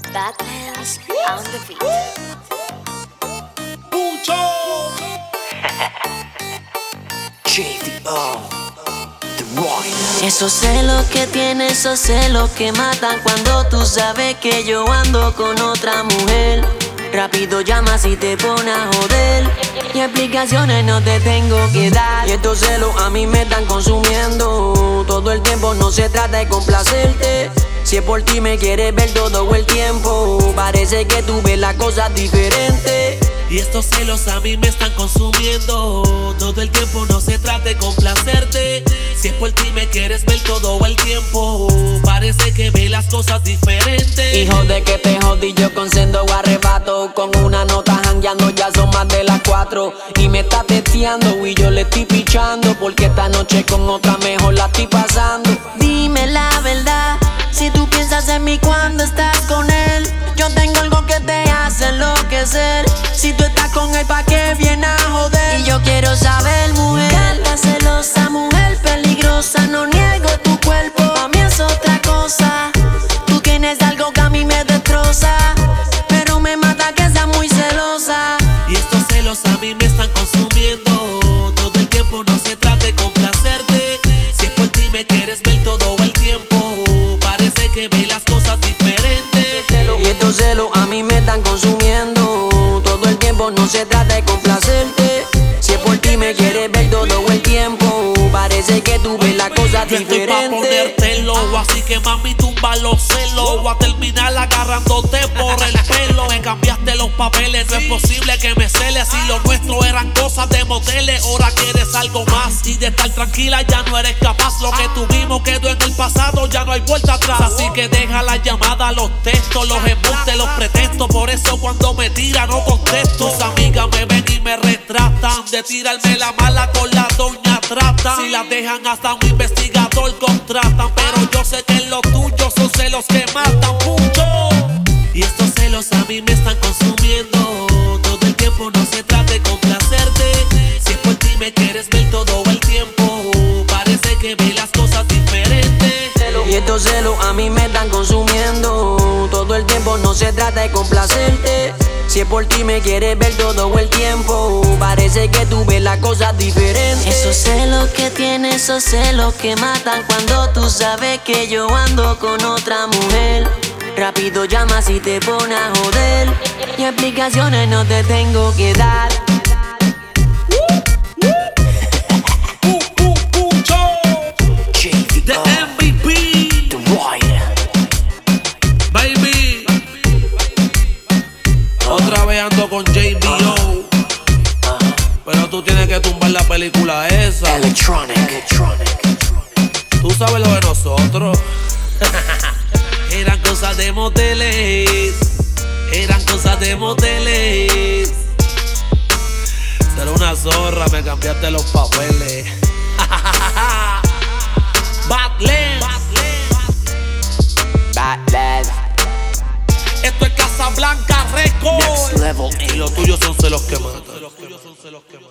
Badlands on the beat. JDO, The Rider. Esos celos que tienes, esos celos que matan cuando tú sabes que yo ando con otra mujer. Rápido llamas y te pones a joder, y explicaciones no te tengo que dar. Y estos celos a mí me están consumiendo. Todo el tiempo no se trata de complacerte. Si es por ti me quieres ver todo el tiempo, parece que tú ves las cosas diferentes. Y estos celos a mí me están consumiendo. Todo el tiempo no se trata de complacerte. Si es por ti me quieres ver todo el tiempo, parece que ves las cosas diferentes. Hijo de que te jodí yo con sendo arrebato. Con una nota jangueando ya son más de las 4. Y me está testeando y yo le estoy pichando, porque esta noche con otra mejor la estoy pasando. Dime la verdad, si tú piensas en mí cuando estás con él. Yo tengo algo que te hace enloquecer. Si tú estás con él, ¿pa' qué viene a joder? Y yo quiero saber, mujer, gata celosa, mujer peligrosa. No niego tu cuerpo, pa' mí es otra cosa. Tú tienes algo que a mí me destroza, pero me mata que seas muy celosa. Y estos celos a mí me están consumiendo. Todo el tiempo no se trata de complacerte. Si es por ti me quieres ver todo el tiempo, parece que ves las cosas diferentes. Y estos celos a mí me están consumiendo. Todo el tiempo no se trata de complacerte. Si es por ti me quieres ver todo el tiempo, parece que tú ves las cosas yo estoy pa' ponértelo, así que mami tumba los celos. Voy a terminar agarrándote por el pelo. Me cambiaste los papeles, no es posible que me celes. Si lo nuestro eran cosas de moteles, ahora quieres algo más. Y de estar tranquila ya no eres capaz. Lo que tuvimos quedó en el pasado, ya no hay vuelta atrás. Así que deja la llamada, los textos, los embustes, los pretextos. Por eso cuando me tira no contesto. Tus amigas me ven y me retratan de tirarme la mala con la doña trata. Si la dejan hasta un investigador contratan, pero yo sé que los tuyos son celos que matan mucho. Y estos celos a mí me están consumiendo. Todo el tiempo no se trata de complacerte. Si es por ti me quieres ver todo el tiempo, parece que ves las cosas diferentes. Y estos celos a mí me están consumiendo. Todo el tiempo no se trata de complacerte. Si es por ti me quieres ver todo el tiempo, parece que tú ves las cosas diferentes. Esos celos que tienes, esos celos que matan cuando tú sabes que yo ando con otra mujer. Rápido llamas y te pones a joder, y explicaciones no te tengo que dar. The MVP, The Rider. baby. Otra vez ando con JDO, pero tú tienes que tumbar la película esa. Electronic. Tú sabes lo de nosotros. Eran cosas de moteles. Eran cosas de moteles. Ser una zorra, me cambiaste los papeles. Badlands. Esto es Casablanca Records. Next level. Y los tuyos son celos que matan.